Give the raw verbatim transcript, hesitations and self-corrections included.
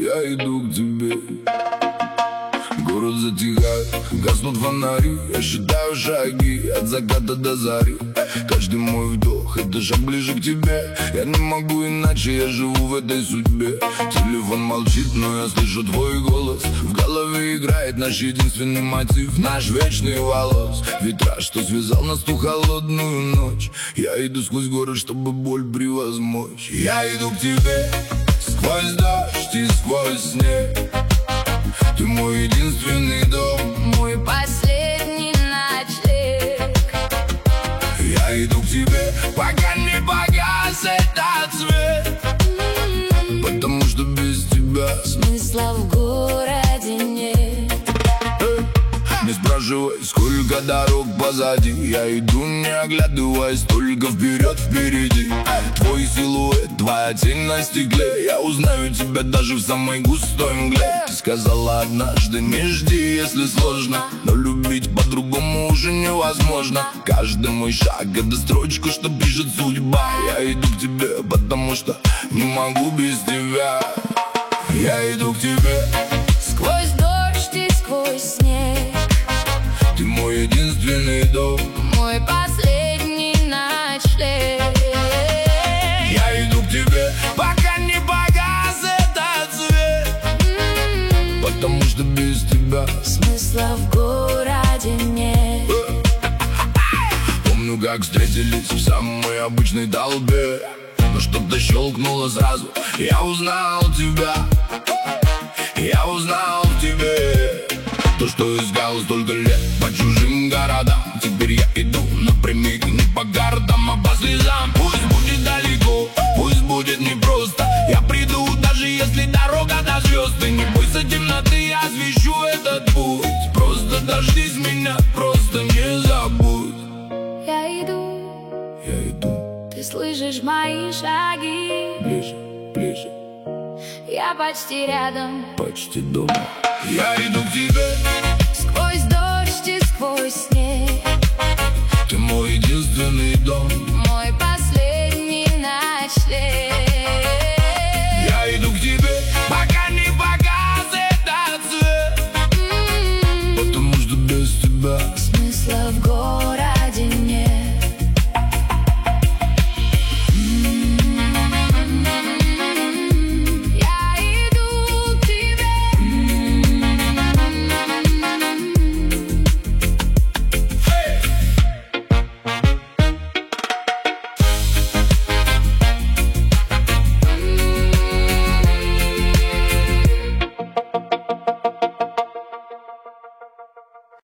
я иду к тебе. Город затихает, гаснут фонари. Я считаю шаги от заката до зари. Каждый мой вдох — это шаг ближе к тебе. Я не могу иначе, я живу в этой судьбе. Телефон молчит, но я слышу твой голос. В голове играет наш единственный мотив, наш вечный волос. Витраж, что связал нас ту холодную ночь. Я иду сквозь город, чтобы боль превозмочь. Я иду к тебе сквозь дождь и сквозь снег. Ты мой единственный дом, мой последний ночлег. Я иду к тебе, пока не погас этот свет. mm-hmm. Потому что без тебя смысла в городе нет. Не спрашивай, сколько дорог позади. Я иду, не оглядываясь, только вперед, впереди. Твой силуэт, твоя тень на стекле. Я узнаю тебя даже в самой густой мгле. Ты сказала однажды, не жди, если сложно. Но любить по-другому уже невозможно. Каждый мой шаг — это строчка, что пишет судьба. Я иду к тебе, потому что не могу без тебя. Я иду к тебе сквозь дождь и сквозь снег. Ты мой единственный дом, мой последний ночлег. Я иду к тебе, пока не погас этот свет. mm-hmm. Потому что без тебя смысла в городе нет. Помню, как встретились в самой обычной толпе. Но что-то щелкнуло сразу. Я узнал тебя. Я узнал в тебе то, что искал столько лет по чужим городам. Теперь я иду напрямик, не по городам, а по слезам. Пусть будет далеко, пусть будет непросто. Я приду, даже если дорога до звезд. Ты не бойся темноты, я освещу этот путь. Просто дождись меня, просто не забудь. Я иду, я иду. Ты слышишь мои шаги. Ближе, ближе. Я почти рядом, почти дома. Я иду к тебе.